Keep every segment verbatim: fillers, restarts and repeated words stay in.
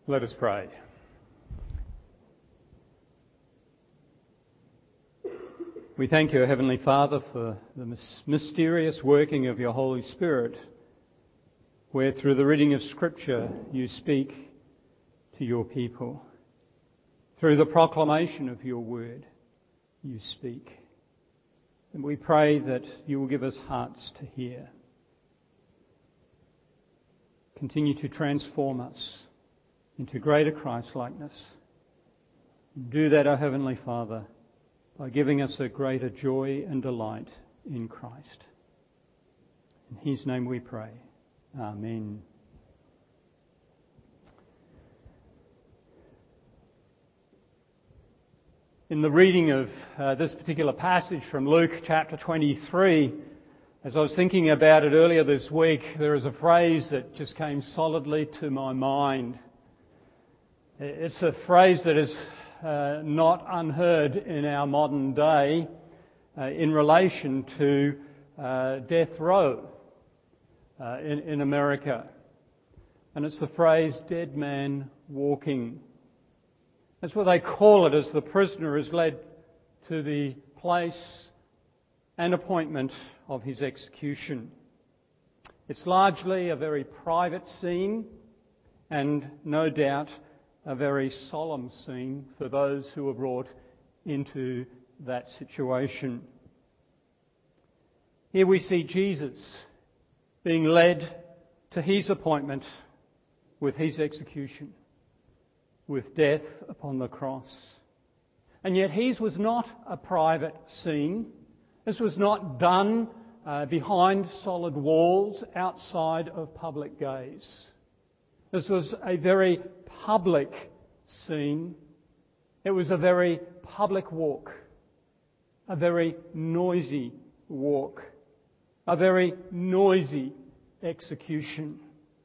Let us pray. We thank you, Heavenly Father, for the mysterious working of your Holy Spirit, where through the reading of Scripture you speak to your people. Through the proclamation of your word you speak. And we pray that you will give us hearts to hear. Continue to transform us into greater Christ-likeness. Do that, O Heavenly Father, by giving us a greater joy and delight in Christ. In His name we pray. Amen. In the reading of uh, this particular passage from Luke chapter twenty-three, as I was thinking about it earlier this week, there is a phrase that just came solidly to my mind. It's a phrase that is uh, not unheard in our modern day uh, in relation to uh, death row uh, in, in America. And it's the phrase, dead man walking. That's what they call it as the prisoner is led to the place and appointment of his execution. It's largely a very private scene and no doubt a very solemn scene for those who are brought into that situation. Here we see Jesus being led to his appointment with his execution, with death upon the cross. And yet his was not a private scene. This was not done uh, behind solid walls outside of public gaze. This was a very public scene. It was a very public walk, a very noisy walk, a very noisy execution.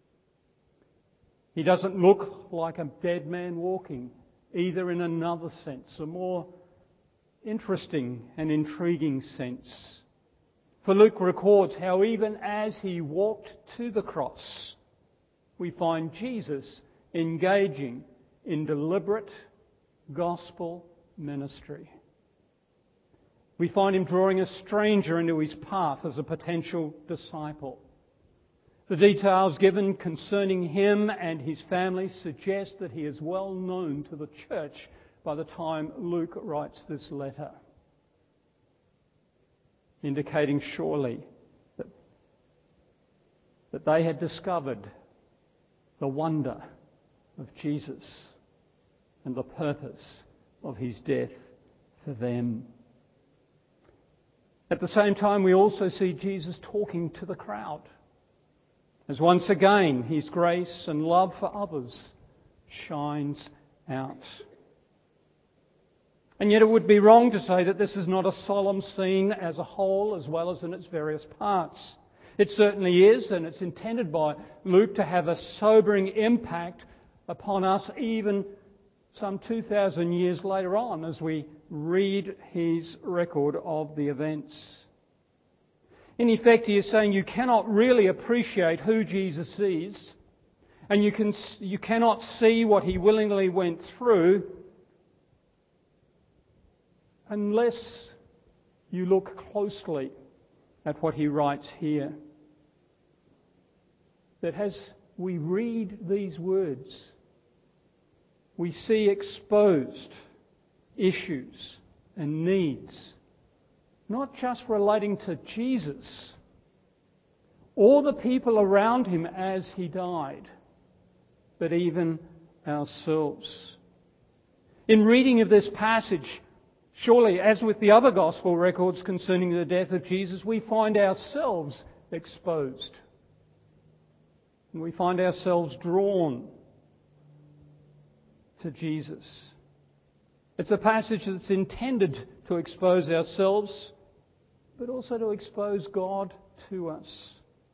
He doesn't look like a dead man walking, either in another sense, a more interesting and intriguing sense. For Luke records how even as he walked to the cross, we find Jesus engaging in deliberate gospel ministry. We find him drawing a stranger into his path as a potential disciple. The details given concerning him and his family suggest that he is well known to the church by the time Luke writes this letter, indicating surely that, that they had discovered the wonder of Jesus and the purpose of his death for them. At the same time, we also see Jesus talking to the crowd, as once again his grace and love for others shines out. And yet it would be wrong to say that this is not a solemn scene as a whole, as well as in its various parts. It certainly is, and it's intended by Luke to have a sobering impact upon us even some two thousand years later on as we read his record of the events. In effect, he is saying you cannot really appreciate who Jesus is, and you can you cannot see what he willingly went through unless you look closely at what he writes here. That as we read these words, we see exposed issues and needs, not just relating to Jesus or the people around him as he died, but even ourselves. In reading of this passage, surely, as with the other gospel records concerning the death of Jesus, we find ourselves exposed. And we find ourselves drawn to Jesus. It's a passage that's intended to expose ourselves, but also to expose God to us.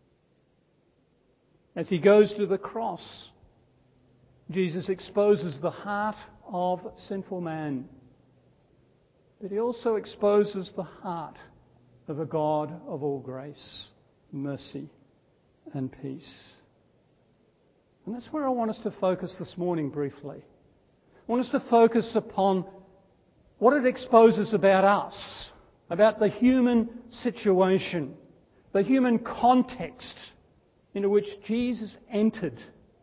As he goes to the cross, Jesus exposes the heart of sinful man, but he also exposes the heart of a God of all grace, mercy, and peace. And that's where I want us to focus this morning briefly. I want us to focus upon what it exposes about us, about the human situation, the human context into which Jesus entered,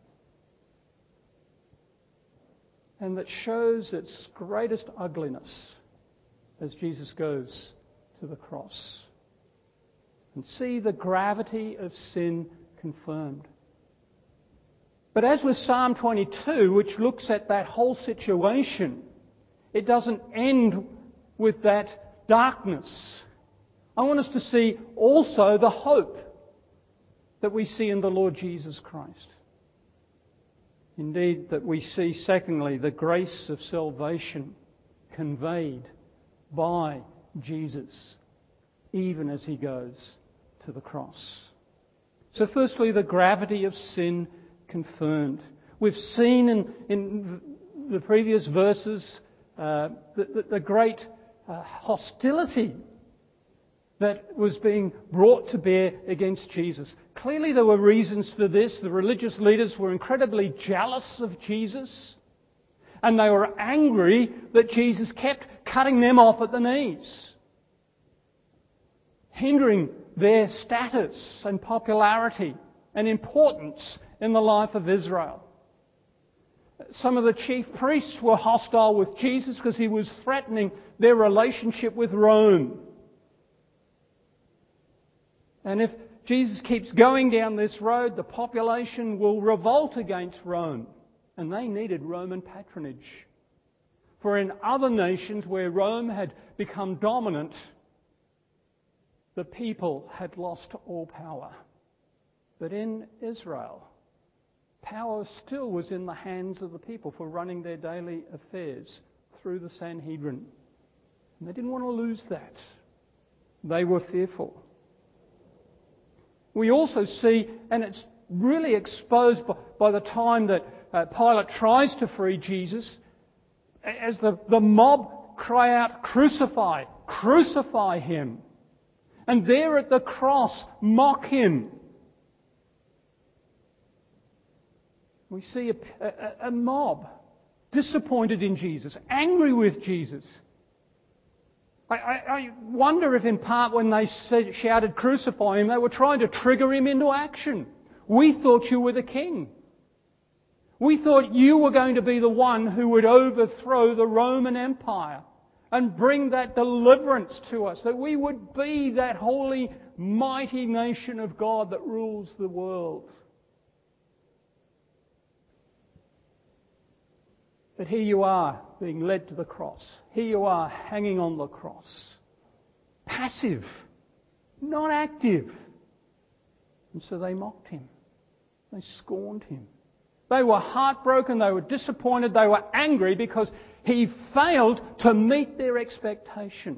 and that shows its greatest ugliness as Jesus goes to the cross. And see the gravity of sin confirmed. But as with Psalm twenty-two, which looks at that whole situation, it doesn't end with that darkness. I want us to see also the hope that we see in the Lord Jesus Christ. Indeed, that we see, secondly, the grace of salvation conveyed by Jesus, even as he goes to the cross. So firstly, the gravity of sin confirmed. We've seen in, in the previous verses uh, the, the, the great uh, hostility that was being brought to bear against Jesus. Clearly there were reasons for this. The religious leaders were incredibly jealous of Jesus, and they were angry that Jesus kept cutting them off at the knees, hindering their status and popularity and importance in the life of Israel. Some of the chief priests were hostile with Jesus because he was threatening their relationship with Rome. And if Jesus keeps going down this road, the population will revolt against Rome. And they needed Roman patronage. For in other nations where Rome had become dominant, the people had lost all power. But in Israel, power still was in the hands of the people for running their daily affairs through the Sanhedrin. And they didn't want to lose that. They were fearful. We also see, and it's really exposed by, by the time that uh, Pilate tries to free Jesus, as the, the mob cry out, "Crucify! Crucify him!" And there at the cross, mock him. We see a, a, a mob disappointed in Jesus, angry with Jesus. I, I, I wonder if in part when they said, shouted "Crucify him," they were trying to trigger him into action. We thought you were the king. We thought you were going to be the one who would overthrow the Roman Empire and bring that deliverance to us, that we would be that holy, mighty nation of God that rules the world. But here you are, being led to the cross. Here you are, hanging on the cross. Passive, not active. And so they mocked him. They scorned him. They were heartbroken, they were disappointed, they were angry because he failed to meet their expectations.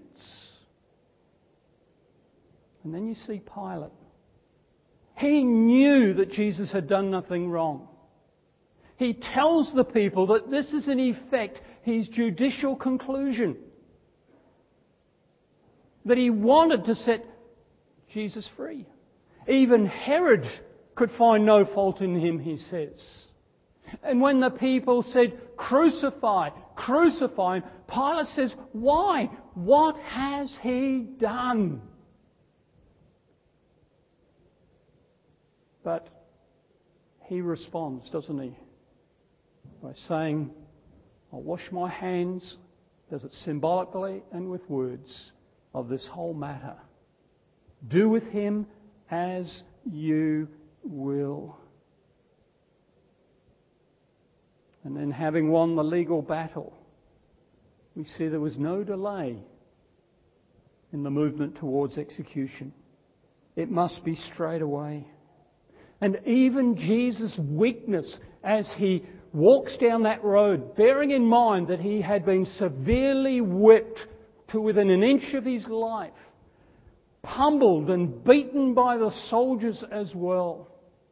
And then you see Pilate. He knew that Jesus had done nothing wrong. He tells the people that this is in effect his judicial conclusion. That he wanted to set Jesus free. Even Herod could find no fault in him, he says. And when the people said, "Crucify, crucify him," Pilate says, "Why? What has he done?" But he responds, doesn't he? By saying, "I'll wash my hands," does it symbolically and with words, "of this whole matter. Do with him as you will." And then, having won the legal battle, we see there was no delay in the movement towards execution. It must be straight away. And even Jesus' weakness as he walks down that road, bearing in mind that he had been severely whipped to within an inch of his life, pummeled and beaten by the soldiers as well.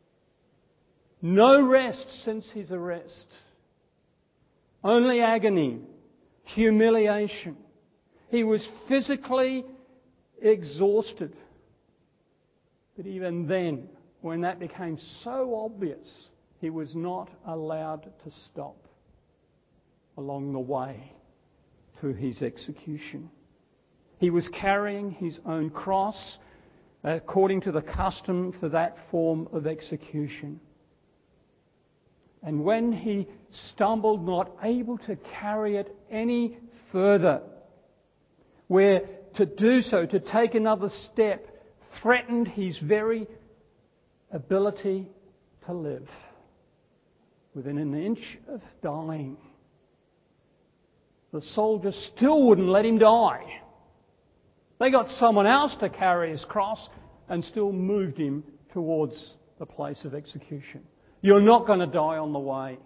No rest since his arrest. Only agony, humiliation. He was physically exhausted. But even then, when that became so obvious, he was not allowed to stop along the way to his execution. He was carrying his own cross according to the custom for that form of execution. And when he stumbled, not able to carry it any further, where to do so, to take another step, threatened his very ability to live, within an inch of dying, the soldiers still wouldn't let him die. They got someone else to carry his cross and still moved him towards the place of execution. You're not going to die on the way.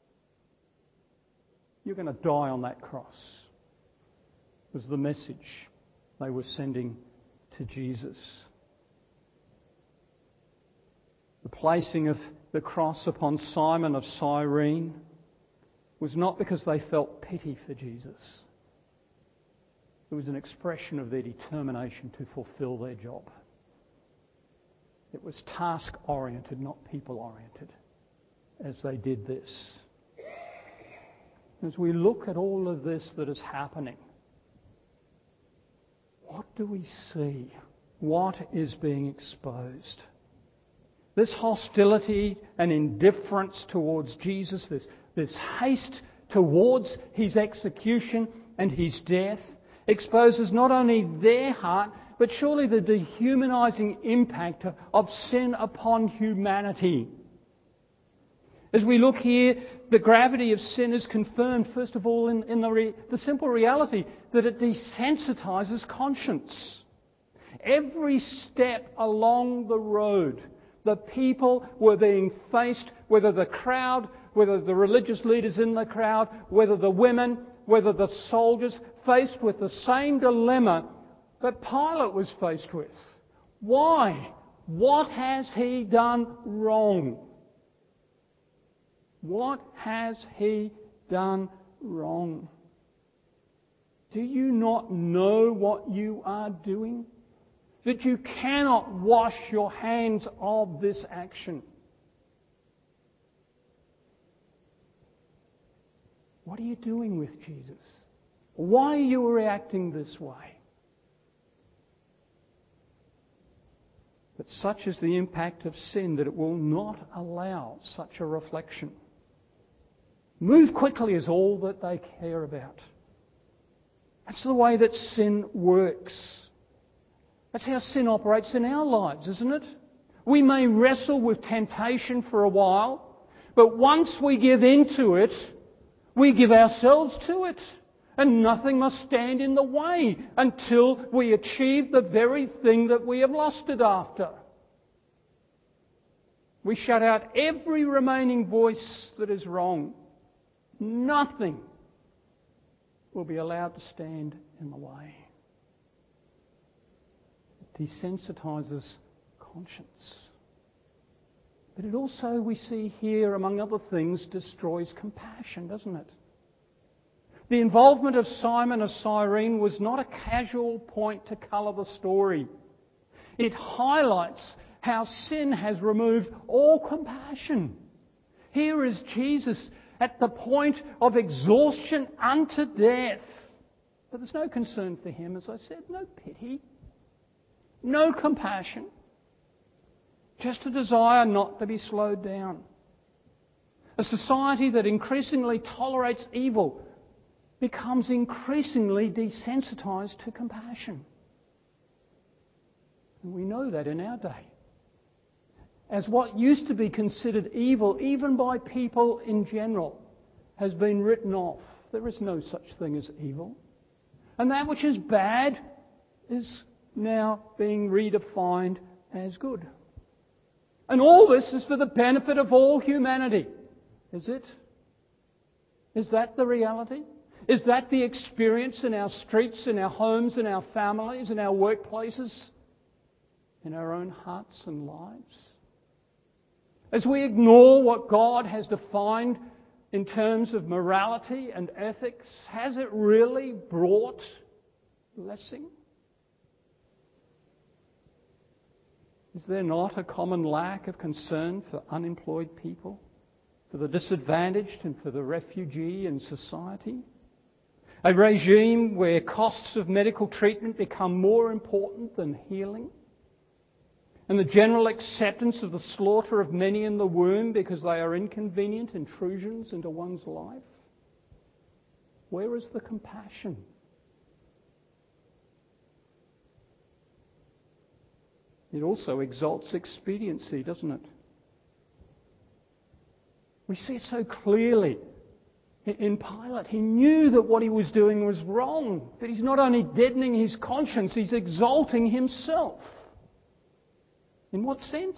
You're going to die on that cross, was the message they were sending to Jesus. The placing of the cross upon Simon of Cyrene was not because they felt pity for Jesus. It was an expression of their determination to fulfill their job. It was task-oriented, not people-oriented, as they did this. As we look at all of this that is happening, what do we see? What is being exposed? This hostility and indifference towards Jesus, this, this haste towards his execution and his death, exposes not only their heart, but surely the dehumanising impact of sin upon humanity. As we look here, the gravity of sin is confirmed, first of all, in, in the, re, the simple reality that it desensitises conscience. Every step along the road, the people were being faced, whether the crowd, whether the religious leaders in the crowd, whether the women, whether the soldiers, faced with the same dilemma that Pilate was faced with. Why? What has he done wrong? What has he done wrong? Do you not know what you are doing? That you cannot wash your hands of this action? What are you doing with Jesus? Why are you reacting this way? But such is the impact of sin that it will not allow such a reflection. Move quickly is all that they care about. That's the way that sin works. That's how sin operates in our lives, isn't it? We may wrestle with temptation for a while, but once we give into it, we give ourselves to it. And nothing must stand in the way until we achieve the very thing that we have lusted after. We shut out every remaining voice that is wrong. Nothing will be allowed to stand in the way. It desensitises conscience. But it also, we see here, among other things, destroys compassion, doesn't it? The involvement of Simon of Cyrene was not a casual point to colour the story. It highlights how sin has removed all compassion. Here is Jesus at the point of exhaustion unto death. But there's no concern for him, as I said, no pity, no compassion, just a desire not to be slowed down. A society that increasingly tolerates evil becomes increasingly desensitised to compassion. And we know that in our day. As what used to be considered evil, even by people in general, has been written off. There is no such thing as evil. And that which is bad is now being redefined as good. And all this is for the benefit of all humanity. Is it? Is that the reality? Is that the experience in our streets, in our homes, in our families, in our workplaces, in our own hearts and lives? As we ignore what God has defined in terms of morality and ethics, has it really brought blessing? Is there not a common lack of concern for unemployed people, for the disadvantaged and for the refugee in society. A regime where costs of medical treatment become more important than healing. And the general acceptance of the slaughter of many in the womb because they are inconvenient intrusions into one's life. Where is the compassion? It also exalts expediency, doesn't it? We see it so clearly in Pilate. He knew that what he was doing was wrong, but he's not only deadening his conscience, he's exalting himself. In what sense?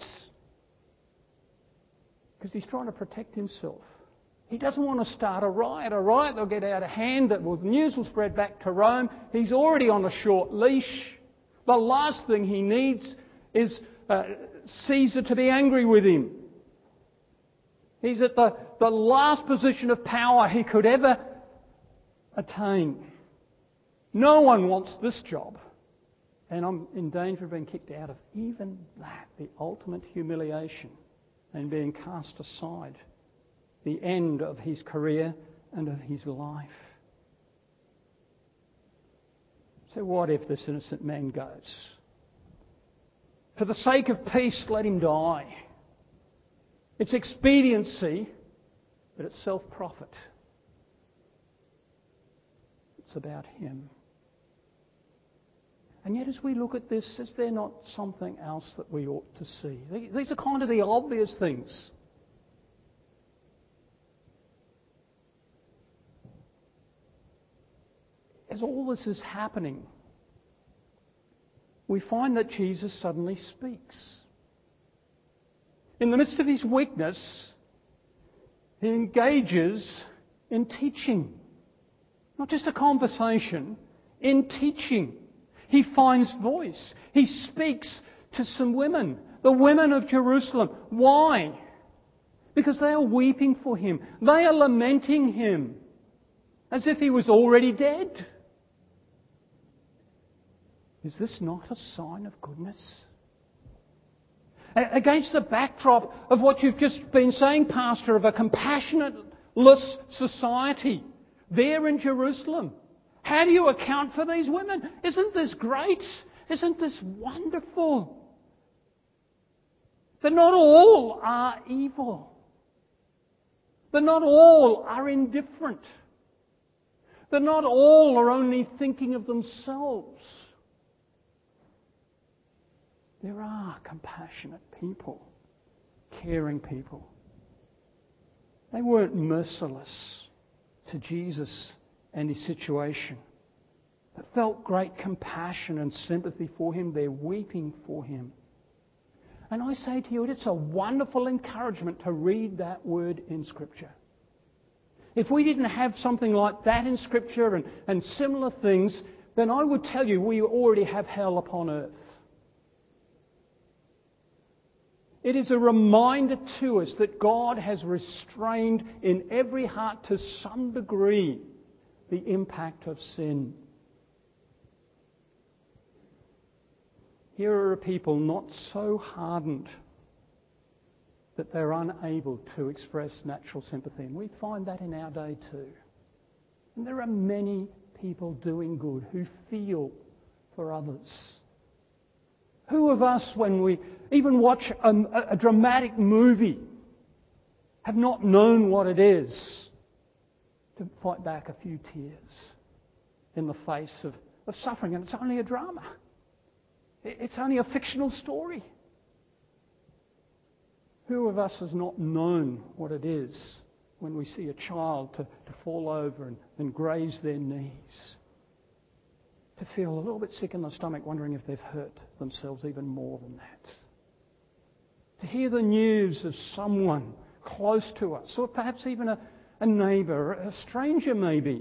Because he's trying to protect himself. He doesn't want to start a riot. A riot will get out of hand, that will, the news will spread back to Rome. He's already on a short leash. The last thing he needs is uh, Caesar to be angry with him. He's at the, the last position of power he could ever attain. No one wants this job. And I'm in danger of being kicked out of even that, the ultimate humiliation, and being cast aside. The end of his career and of his life. So what if this innocent man goes? For the sake of peace, let him die. It's expediency, but it's self-profit. It's about him. And yet as we look at this, is there not something else that we ought to see? These are kind of the obvious things. As all this is happening, we find that Jesus suddenly speaks. In the midst of his weakness, he engages in teaching. Not just a conversation, in teaching. He finds voice. He speaks to some women, the women of Jerusalem. Why? Because they are weeping for him. They are lamenting him as if he was already dead. Is this not a sign of goodness? Against the backdrop of what you've just been saying, Pastor, of a compassionate-less society there in Jerusalem. How do you account for these women? Isn't this great? Isn't this wonderful? That not all are evil. That not all are indifferent. That not all are only thinking of themselves. There are compassionate people, caring people. They weren't merciless to Jesus and his situation, but felt great compassion and sympathy for him. They're weeping for him. And I say to you, it's a wonderful encouragement to read that word in Scripture. If we didn't have something like that in Scripture and, and similar things, then I would tell you we already have hell upon earth. It is a reminder to us that God has restrained in every heart to some degree the impact of sin. Here are a people not so hardened that they're unable to express natural sympathy. And we find that in our day too. And there are many people doing good who feel for others. Who of us, when we even watch a, a dramatic movie, have not known what it is to fight back a few tears in the face of, of suffering? And it's only a drama. It's only a fictional story. Who of us has not known what it is when we see a child to, to fall over and, and graze their knees? To feel a little bit sick in the stomach, wondering if they've hurt themselves even more than that. To hear the news of someone close to us, or perhaps even a, a neighbour, a stranger maybe,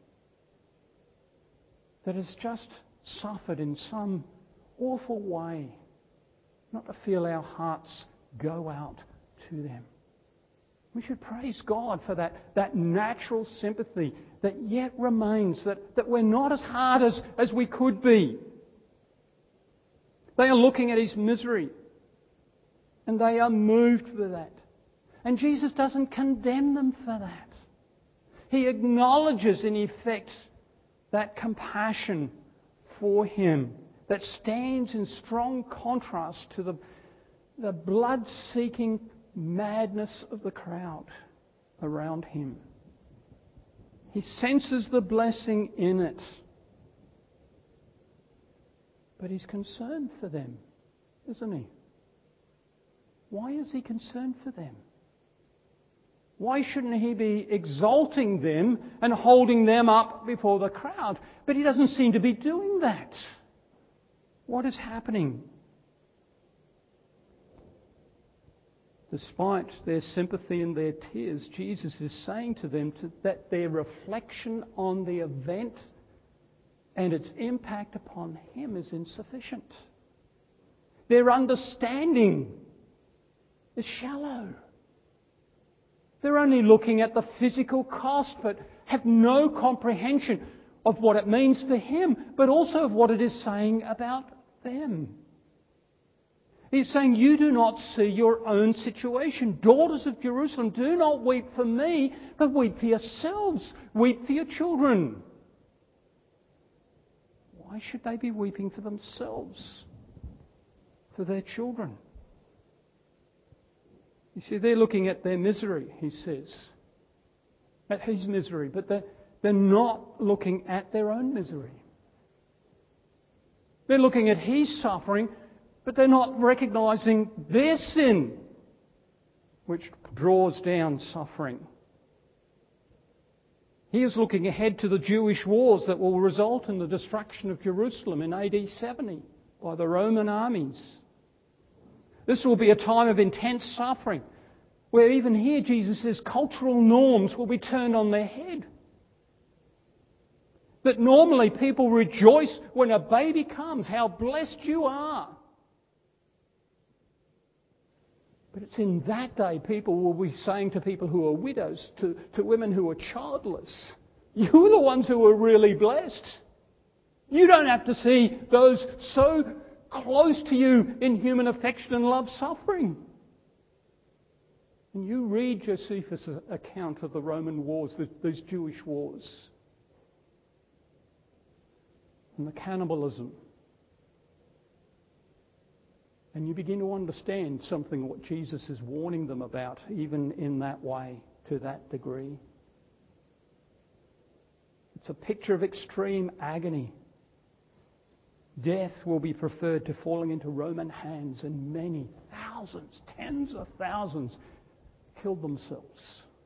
that has just suffered in some awful way, not to feel our hearts go out to them. We should praise God for that, that natural sympathy that yet remains, that, that we're not as hard as, as we could be. They are looking at his misery and they are moved by that. And Jesus doesn't condemn them for that. He acknowledges, in effect, that compassion for him that stands in strong contrast to the, the blood-seeking madness of the crowd around him. He senses the blessing in it. But he's concerned for them, isn't he? Why is he concerned for them? Why shouldn't he be exalting them and holding them up before the crowd? But he doesn't seem to be doing that. What is happening? Despite their sympathy and their tears, Jesus is saying to them to, that their reflection on the event and its impact upon him is insufficient. Their understanding is shallow. They're only looking at the physical cost, but have no comprehension of what it means for him, but also of what it is saying about them. He's saying, you do not see your own situation. Daughters of Jerusalem, do not weep for me, but weep for yourselves. Weep for your children. Why should they be weeping for themselves? For their children? You see, they're looking at their misery, he says. At his misery, but they're, they're not looking at their own misery. They're looking at his suffering, but they're not recognising their sin, which draws down suffering. He is looking ahead to the Jewish wars that will result in the destruction of Jerusalem in A D seventy by the Roman armies. This will be a time of intense suffering, where even here Jesus says cultural norms will be turned on their head. That normally people rejoice when a baby comes, how blessed you are. But it's in that day people will be saying to people who are widows, to, to women who are childless, you're the ones who are really blessed. You don't have to see those so close to you in human affection and love suffering. And you read Josephus' account of the Roman wars, these Jewish wars, and the cannibalism. And you begin to understand something what Jesus is warning them about, even in that way, to that degree. It's a picture of extreme agony. Death will be preferred to falling into Roman hands, and many, thousands, tens of thousands, killed themselves.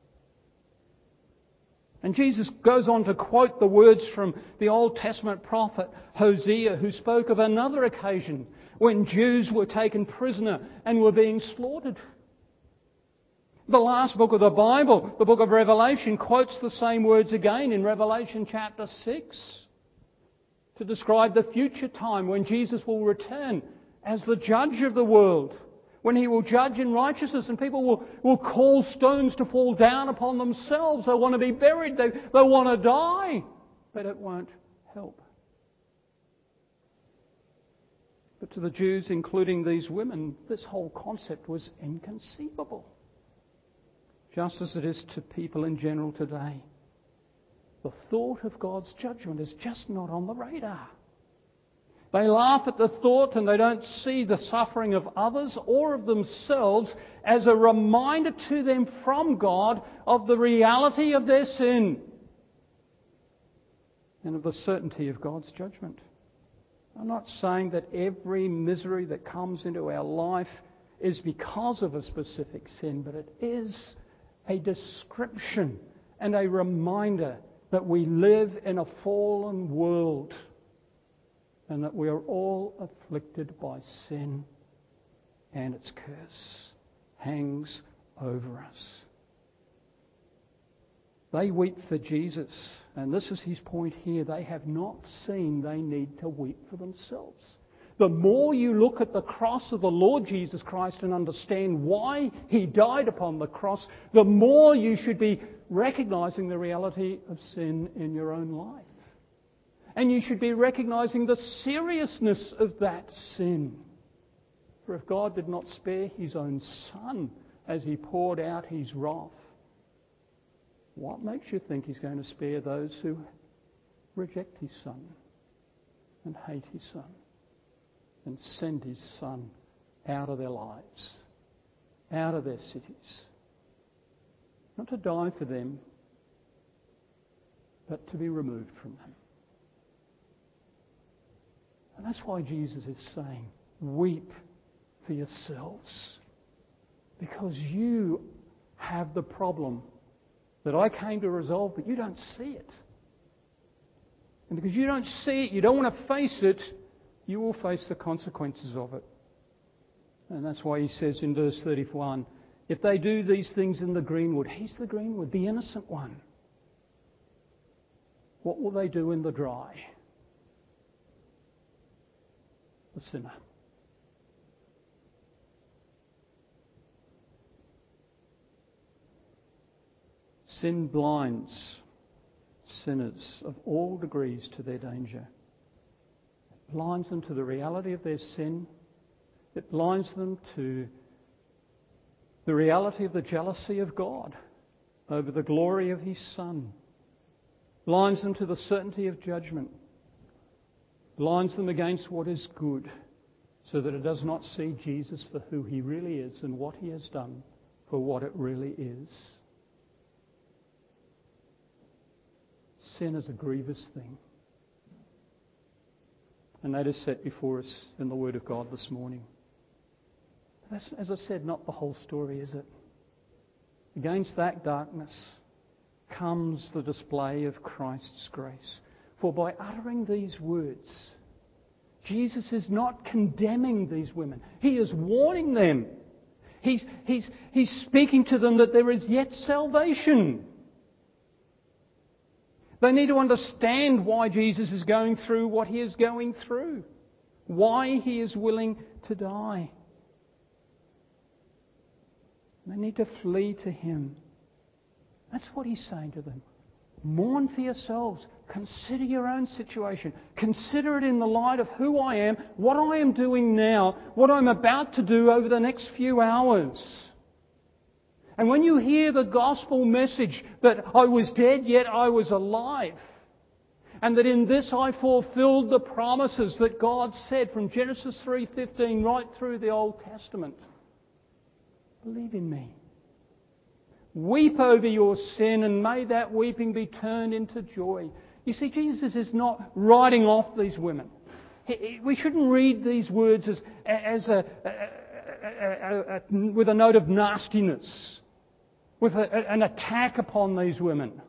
And Jesus goes on to quote the words from the Old Testament prophet Hosea, who spoke of another occasion when Jews were taken prisoner and were being slaughtered. The last book of the Bible, the book of Revelation, quotes the same words again in Revelation chapter six to describe the future time when Jesus will return as the judge of the world, when he will judge in righteousness and people will, will call stones to fall down upon themselves. They want to be buried. They, they want to die. But it won't help. But to the Jews, including these women, this whole concept was inconceivable. Just as it is to people in general today. The thought of God's judgment is just not on the radar. They laugh at the thought and they don't see the suffering of others or of themselves as a reminder to them from God of the reality of their sin and of the certainty of God's judgment. I'm not saying that every misery that comes into our life is because of a specific sin, but it is a description and a reminder that we live in a fallen world and that we are all afflicted by sin, and its curse hangs over us. They weep for Jesus, and this is his point here. They have not seen they need to weep for themselves. The more you look at the cross of the Lord Jesus Christ and understand why he died upon the cross, the more you should be recognizing the reality of sin in your own life. And you should be recognizing the seriousness of that sin. For if God did not spare his own Son, as he poured out his wrath, what makes you think he's going to spare those who reject his Son and hate his Son and send his Son out of their lives, out of their cities? Not to die for them, but to be removed from them. And that's why Jesus is saying, weep for yourselves, because you have the problem that I came to resolve, but you don't see it. And because you don't see it, you don't want to face it, you will face the consequences of it. And that's why he says in verse thirty-one, if they do these things in the greenwood, he's the greenwood, the innocent one. What will they do in the dry? The sinner. Sin blinds sinners of all degrees to their danger. It blinds them to the reality of their sin. It blinds them to the reality of the jealousy of God over the glory of his Son. Blinds them to the certainty of judgment. Blinds them against what is good, so that it does not see Jesus for who he really is and what he has done for what it really is. Sin is a grievous thing. And that is set before us in the Word of God this morning. That's, as I said, not the whole story, is it? Against that darkness comes the display of Christ's grace. For by uttering these words, Jesus is not condemning these women. He is warning them. He's, he's, he's speaking to them that there is yet salvation. They need to understand why Jesus is going through what he is going through. Why he is willing to die. They need to flee to him. That's what he's saying to them. Mourn for yourselves. Consider your own situation. Consider it in the light of who I am, what I am doing now, what I'm about to do over the next few hours. And when you hear the gospel message that I was dead yet I was alive, and that in this I fulfilled the promises that God said from Genesis three fifteen right through the Old Testament, believe in me. Weep over your sin, and may that weeping be turned into joy. You see, Jesus is not writing off these women. We shouldn't read these words as, as a, a, a, a, a with a note of nastiness, with a, an attack upon these women.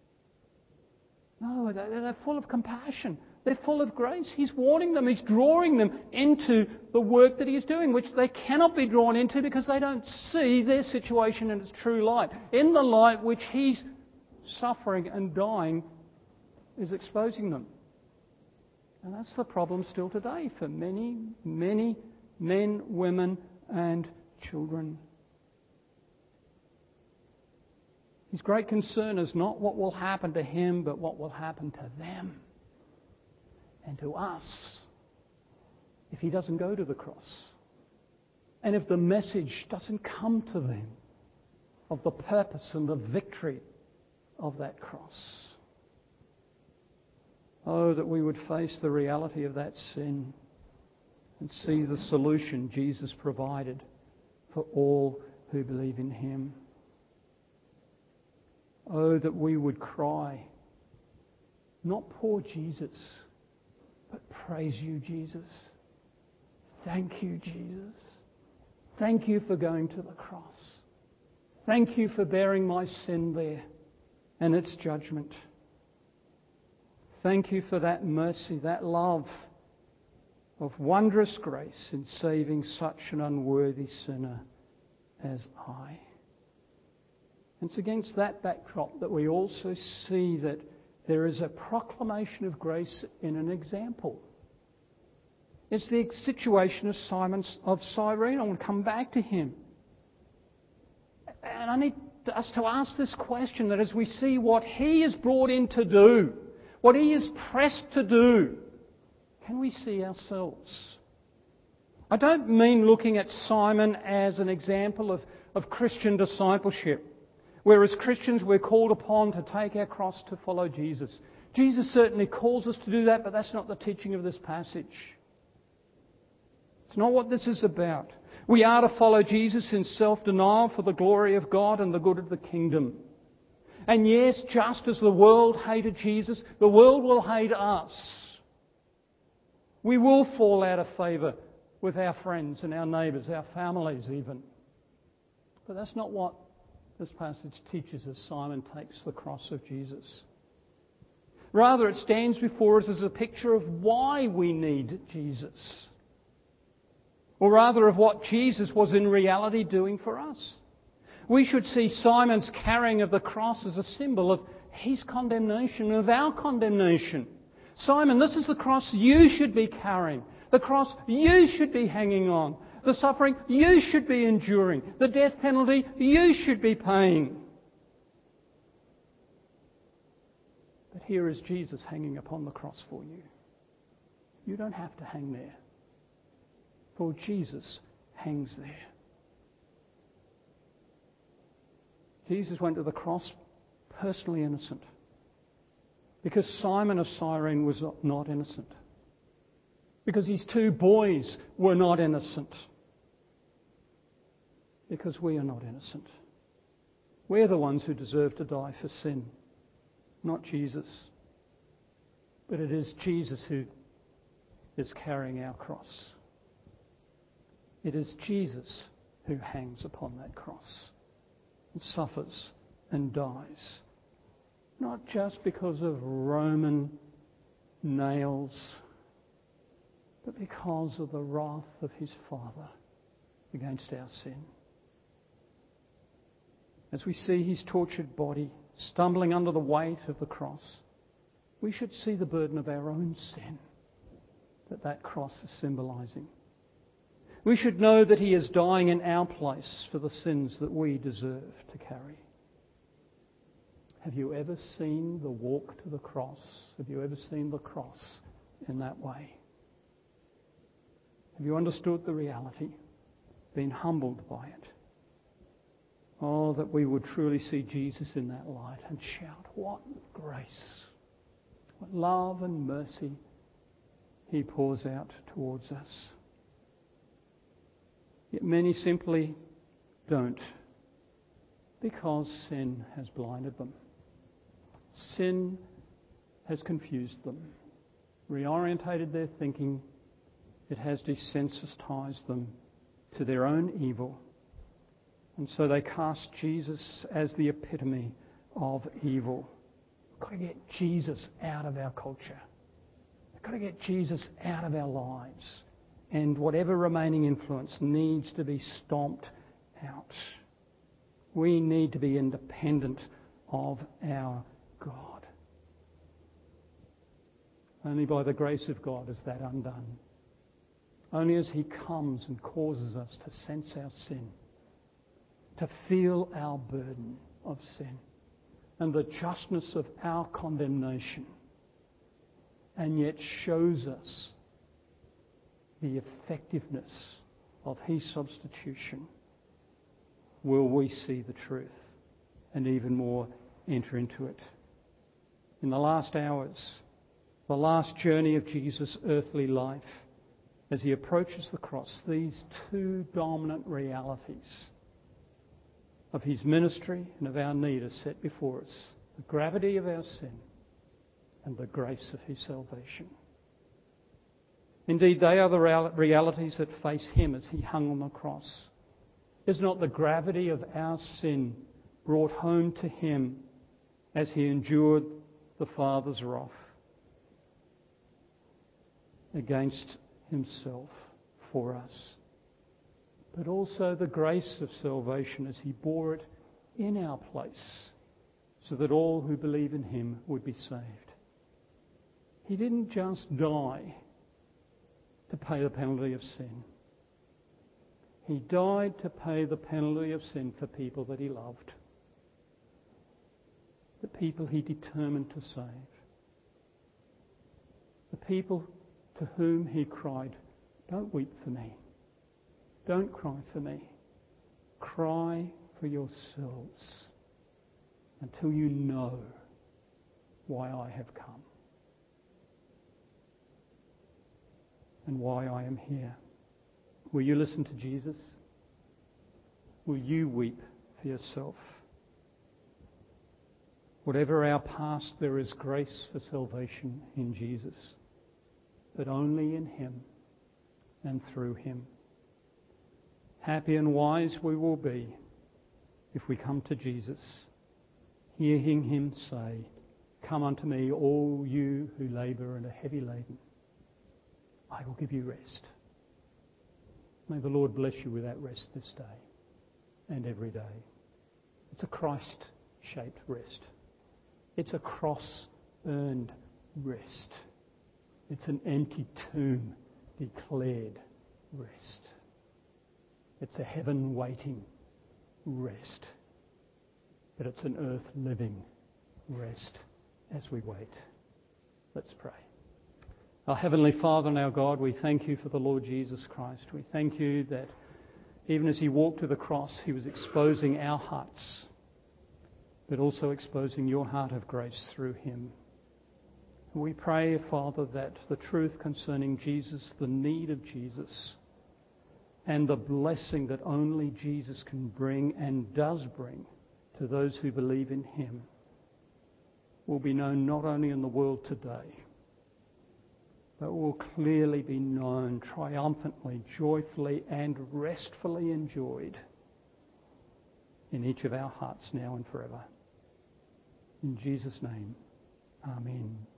No, they're full of compassion. They're full of grace. He's warning them. He's drawing them into the work that he is doing, which they cannot be drawn into because they don't see their situation in its true light. In the light which he's suffering and dying is exposing them. And that's the problem still today for many, many men, women and children. His great concern is not what will happen to him, but what will happen to them. And to us, if he doesn't go to the cross. And if the message doesn't come to them of the purpose and the victory of that cross. Oh, that we would face the reality of that sin and see the solution Jesus provided for all who believe in him. Oh, that we would cry, not poor Jesus, but praise you, Jesus. Thank you, Jesus. Thank you for going to the cross. Thank you for bearing my sin there and its judgment. Thank you for that mercy, that love of wondrous grace in saving such an unworthy sinner as I. And it's against that backdrop that we also see that there is a proclamation of grace in an example. It's the situation of Simon of Cyrene. I want to come back to him. And I need us to ask this question, that as we see what he is brought in to do, what he is pressed to do, can we see ourselves? I don't mean looking at Simon as an example of, of Christian discipleship, where as Christians we're called upon to take our cross to follow Jesus. Jesus certainly calls us to do that, but that's not the teaching of this passage. It's not what this is about. We are to follow Jesus in self-denial for the glory of God and the good of the kingdom. And yes, just as the world hated Jesus, the world will hate us. We will fall out of favour with our friends and our neighbours, our families even. But that's not what this passage teaches as Simon takes the cross of Jesus. Rather, it stands before us as a picture of why we need Jesus. Or rather, of what Jesus was in reality doing for us. We should see Simon's carrying of the cross as a symbol of his condemnation and of our condemnation. Simon, this is the cross you should be carrying. The cross you should be hanging on. The suffering you should be enduring. The death penalty you should be paying. But here is Jesus hanging upon the cross for you. You don't have to hang there. For Jesus hangs there. Jesus went to the cross personally innocent. Because Simon of Cyrene was not innocent. Because his two boys were not innocent. Because we are not innocent. We're the ones who deserve to die for sin, not Jesus. But it is Jesus who is carrying our cross. It is Jesus who hangs upon that cross and suffers and dies. Not just because of Roman nails, but because of the wrath of his Father against our sin. As we see his tortured body stumbling under the weight of the cross, we should see the burden of our own sin that that cross is symbolising. We should know that he is dying in our place for the sins that we deserve to carry. Have you ever seen the walk to the cross? Have you ever seen the cross in that way? Have you understood the reality? Been humbled by it? Oh, that we would truly see Jesus in that light and shout, what grace, what love and mercy he pours out towards us. Yet many simply don't, because sin has blinded them. Sin has confused them, reorientated their thinking. It has desensitized them to their own evil. And so they cast Jesus as the epitome of evil. We've got to get Jesus out of our culture. We've got to get Jesus out of our lives. And whatever remaining influence needs to be stomped out. We need to be independent of our God. Only by the grace of God is that undone. Only as he comes and causes us to sense our sin, to feel our burden of sin and the justness of our condemnation, and yet shows us the effectiveness of his substitution, will we see the truth and even more enter into it. In the last hours, the last journey of Jesus' earthly life, as he approaches the cross, these two dominant realities of his ministry and of our need are set before us. The gravity of our sin and the grace of his salvation. Indeed, they are the realities that face him as he hung on the cross. Is not the gravity of our sin brought home to him as he endured the Father's wrath against himself for us? But also the grace of salvation as he bore it in our place, so that all who believe in him would be saved. He didn't just die to pay the penalty of sin. He died to pay the penalty of sin for people that he loved, the people he determined to save, the people to whom he cried, "Don't weep for me. Don't cry for me. cry for yourselves until you know why I have come and why I am here. Will you listen to Jesus? Will you weep for yourself? Whatever our past, there is grace for salvation in Jesus, but only in him and through him. Happy and wise we will be if we come to Jesus, hearing him say, "Come unto me, all you who labour and are heavy laden. I will give you rest." May the Lord bless you with that rest this day and every day. It's a Christ-shaped rest. It's a cross-earned rest. It's an empty tomb declared rest. It's a heaven-waiting rest. But it's an earth-living rest as we wait. Let's pray. Our Heavenly Father and our God, we thank you for the Lord Jesus Christ. We thank you that even as he walked to the cross, he was exposing our hearts, but also exposing your heart of grace through him. We pray, Father, that the truth concerning Jesus, the need of Jesus, and the blessing that only Jesus can bring and does bring to those who believe in him will be known not only in the world today, but will clearly be known triumphantly, joyfully, and restfully enjoyed in each of our hearts now and forever. In Jesus' name, amen.